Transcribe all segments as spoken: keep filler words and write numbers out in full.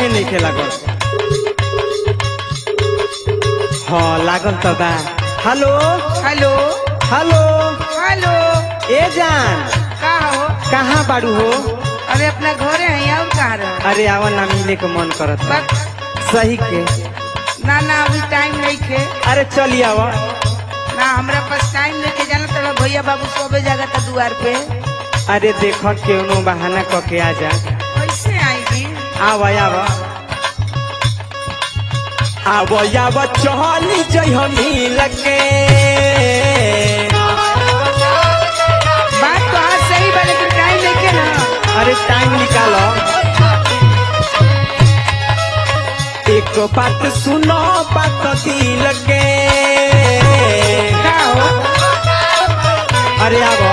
नहीं के लागल। हाँ लागल तो बा। Hello hello hello hello. ए जान का हो? कहाँ बाड़ू हो? अरे अपना घरे है और कहाँ रहे? अरे आवा ना मिले के मन करत बा। सही के ना ना अभी टाइम नहीं खे। अरे चली आवा ना हमरा पास टाइम नहीं के। जाना तेरा भैया बाबू सोबे जगह था दुआर पे। अरे देखो क्यों बहाना क के आ जा। कैसे आएगी? आवा आवा आवा आवा चली जई हम लगे। बात तो आज सही बा लेकिन टाइम नहीं के ना। अरे टाइम निकालो। एक बात सुनो बात दिल के। का हो? अरे आवा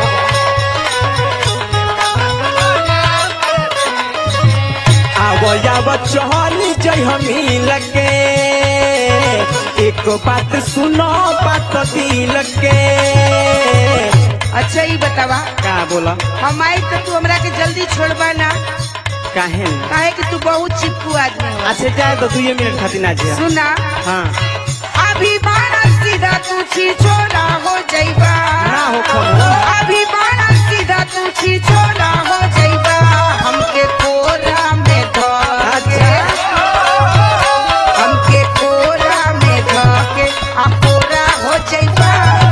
आवा आवा चली जई हम लगे। एक बात सुनो बात दिल के। अच्छा ही बतावा। का बोला? हम आई तो तू हमरा के जल्दी छोड़बा ना। काहे न? काहे कि तू बहुत चिपकू आदमी हो। अच्छा जाए तो दुए मिनट खातिर ना जा। सुना हाँ अभी बाणा सीधा तू छी छोड़ा हो जाइबा। ना हो खबर। अभी बाणा सीधा तू छी छोड़ा हो जाइबा। हमके कोरा में धके हमके कोरा में धके आ कोरा हो जाइबा।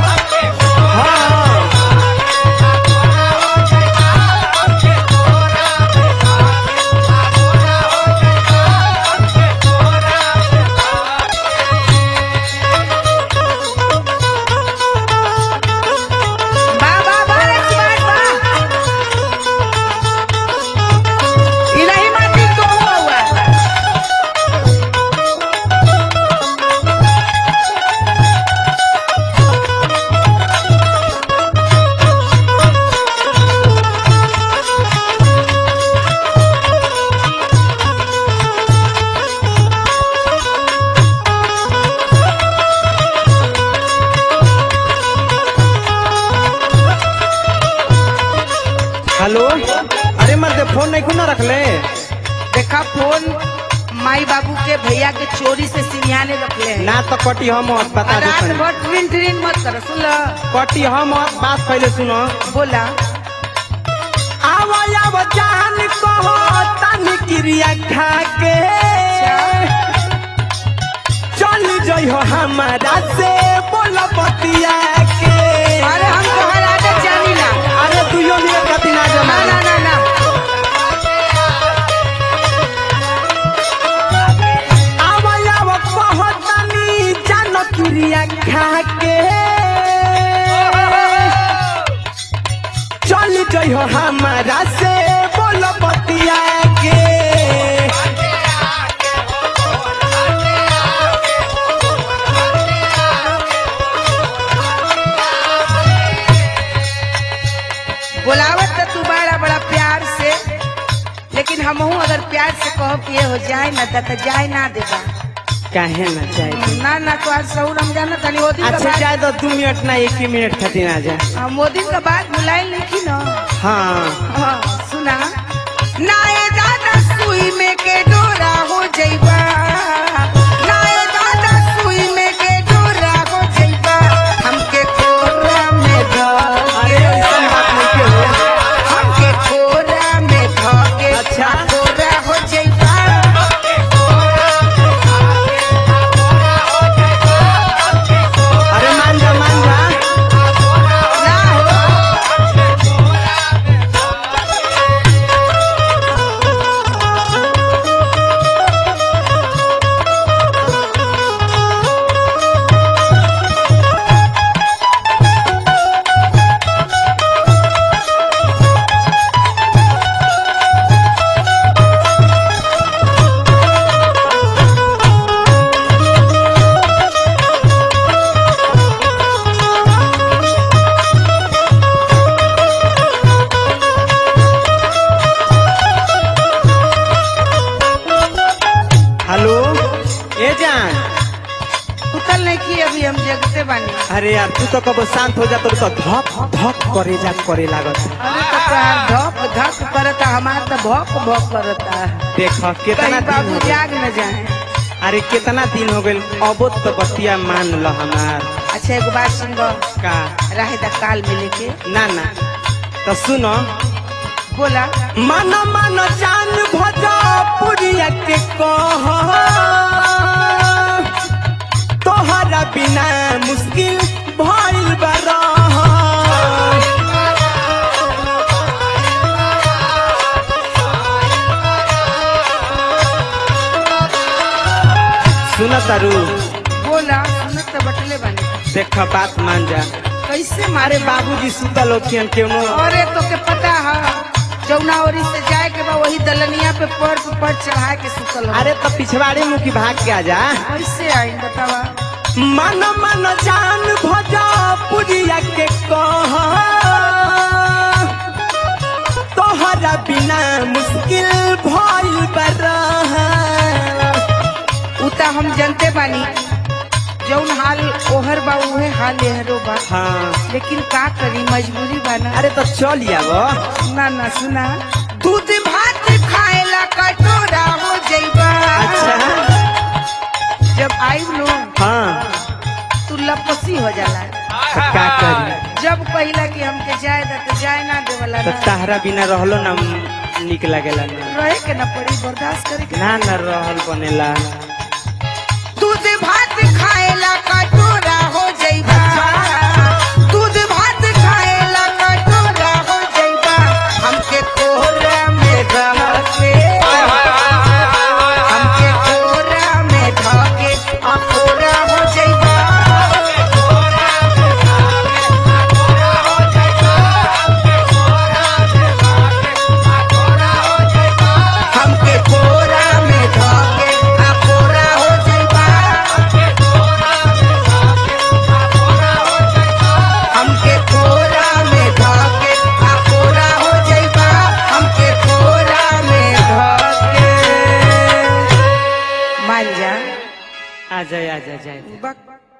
हेलो अरे मर्दे फोन नहीं खुना रख ले। देखा फोन माई बाबू के भैया के चोरी से सिरियाने रख ले। ना तो कटी हम मत बता दे। रात भर ट्रिन ट्रिन मत कर। सुन लो कटी हम मत बात पहले सुनो। बोला आवा आवा जान कहो तानी क्रिया खा के। चल जई हो हमारा से बोला बतिया के। अरे हम तोहर आदत जानी ना। अरे दुइयो मिनट खातिर ना जा। ना ना ना ना आवा आवा कहो तानी जान क्रिया खा के। चल जई हो हमारा से बोलो बतिया के। बुलावत तो तू बड़ा बड़ा प्यार से लेकिन हमहू अगर प्यार से कहो कि ये हो जाए ना तो जाए ना देगा। काहे ना चाहे ना ना तो आज सहू रमजान तनी वो दिन अच्छा जाए तो दो मिनट ना एक ही मिनट खातिर ना जा। हम वो दिन का बात भुलाई नहीं ना। हाँ हाँ सुना नाए दादा सुई में के डोरा हो जाइबा। नाए दादा सुई में के डोरा हो जाइबा। हमके कोरा में अरे ऐसा बात नहीं के हो। हमके कोरा में धके अच्छा कोरा हो जाइबा। अरे मान जा मान जा। ना हो अभी अभी हम जगते बानी। अरे यार तू तो कब शांत हो जा तो धक धक करे जा करे लागत। अरे तो तोहार धक धक करता, हमार तो भौक भौक करता। देख कितना कहीं दिन बाबू हो गइल। जाग न जाए। अरे कितना दिन हो गए अब तो बतिया मान लो हमार। अच्छा एगो बात सुनबो, का रहे दा काल मिले के। ना ना तो सुनो बोला मन मन जान भोजपुरिया के कह तोहरा बिना मुश्किल भइल बा रह। सुन तारू बोला सुनत तो बटले बानी। देख बात मान जा। कैसे अरे मारे बाबूजी सुतल होखियन क्यों? अरे तो के पता है जौनावरी से जाए के बा वही दलनिया पे पर पर चढ़ा के सुतल हो। अरे तो पिछवाड़े मुँह की भाग के आ जा। कैसे आई बतावा। मन मन जान भोजपुरिया के कह तोहरा बिना मुश्किल भइल बा रह। उता हम जनते बानी जौन हाल ओहर बा उहे हाल एहरो बा। हाँ लेकिन का करी मजबूरी बा ना। अरे तो चल आव। ना ना सुना दूध भात खाएला कटोरा हो जइबा। अच्छा जब आई लो हाँ तू लपसी हो जाला। तो का करी? जब पहिला कि हमके जाए दा तो जाए ना देवला तो ना। तहरा बिना रहलो ना निक लगेला ना। रहे के ना पड़ी, बर्दाश्त करे के ना ना रहल बनेला। दूध भात खाएला कटोरा हो जइबा। दूध भात खाएला कटोरा हो जइबा। हमके कोहरा में रह के हमके कोहरा में धके अकोरा हो जइबा। हमके कोहरा में धके अकोरा हो जइबा। हमके कोहरा में धके अकोरा हो जइबा। हमके कोहरा में धके मान जा। आ जाए आ जाए जाए। बक